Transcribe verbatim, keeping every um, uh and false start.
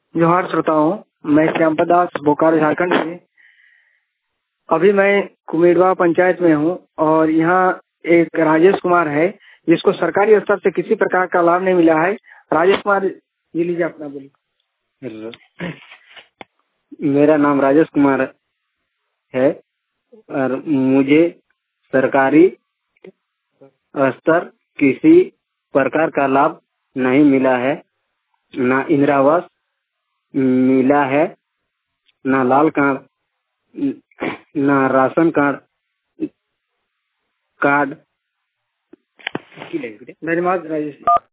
जोहार श्रोताओं, मैं श्यामपद दास बोकारो झारखंड से। अभी मैं कुमेडवा पंचायत में हूँ और यहाँ एक राजेश कुमार है जिसको सरकारी स्तर से किसी प्रकार का लाभ नहीं मिला है। राजेश कुमार, ये लीजिए अपना बोलिए। मेरा नाम राजेश कुमार है और मुझे सरकारी स्तर किसी प्रकार का लाभ नहीं मिला है। ना इंदिरा आवास मिला है, ना लाल कार्ड, ना राशन कार्ड कार्ड धन्यवाद राजेश।